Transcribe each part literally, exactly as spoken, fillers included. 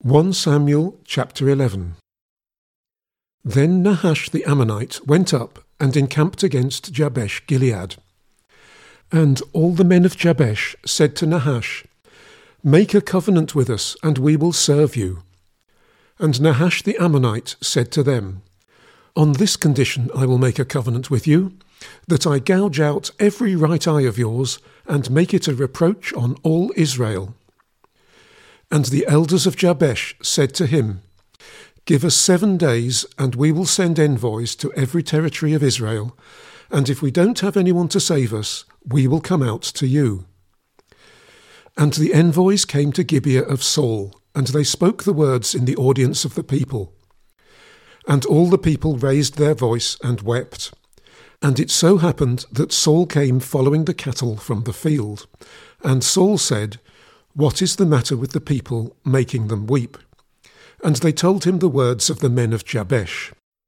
First Samuel chapter eleven. Then Nahash the Ammonite went up and encamped against Jabesh Gilead. And all the men of Jabesh said to Nahash, "Make a covenant with us, and we will serve you." And Nahash the Ammonite said to them, "On this condition I will make a covenant with you, that I gouge out every right eye of yours, and make it a reproach on all Israel." And the elders of Jabesh said to him, "Give us seven days, and we will send envoys to every territory of Israel, and if we don't have anyone to save us, we will come out to you." And the envoys came to Gibeah of Saul, and they spoke the words in the audience of the people. And all the people raised their voice and wept. And it so happened that Saul came following the cattle from the field. And Saul said, "What is the matter with the people, making them weep?" And they told him the words of the men of Jabesh.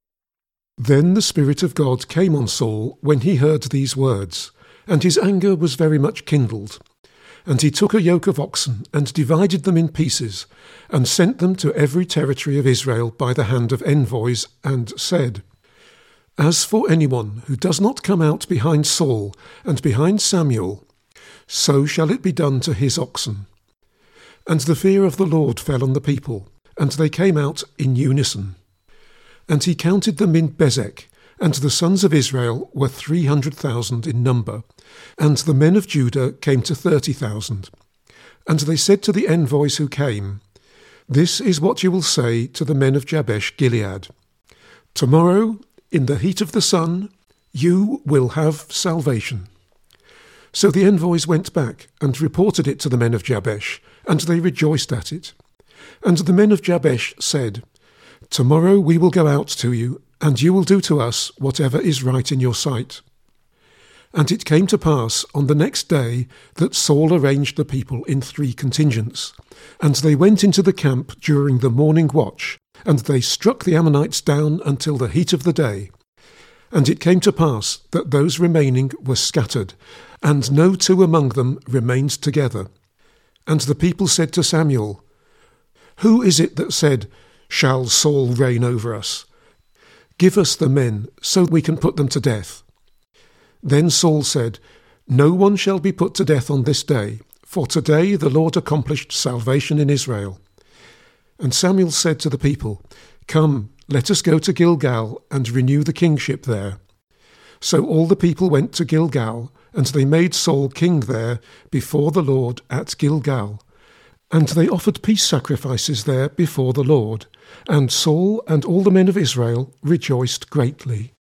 Then the Spirit of God came on Saul when he heard these words, and his anger was very much kindled. And he took a yoke of oxen, and divided them in pieces, and sent them to every territory of Israel by the hand of envoys, and said, "As for anyone who does not come out behind Saul and behind Samuel, so shall it be done to his oxen." And the fear of the Lord fell on the people, and they came out in unison. And he counted them in Bezek, and the sons of Israel were three hundred thousand in number, and the men of Judah came to thirty thousand. And they said to the envoys who came, "This is what you will say to the men of Jabesh Gilead. Tomorrow, in the heat of the sun, you will have salvation." So the envoys went back and reported it to the men of Jabesh, and they rejoiced at it. And the men of Jabesh said, "Tomorrow we will go out to you, and you will do to us whatever is right in your sight." And it came to pass on the next day that Saul arranged the people in three contingents. And they went into the camp during the morning watch, and they struck the Ammonites down until the heat of the day. And it came to pass that those remaining were scattered, and no two among them remained together. And the people said to Samuel, "Who is it that said, 'Shall Saul reign over us?' Give us the men, so we can put them to death." Then Saul said, "No one shall be put to death on this day, for today the Lord accomplished salvation in Israel." And Samuel said to the people, "Come, let us go to Gilgal and renew the kingship there." So all the people went to Gilgal, and they made Saul king there before the Lord at Gilgal. And they offered peace sacrifices there before the Lord. And Saul and all the men of Israel rejoiced greatly.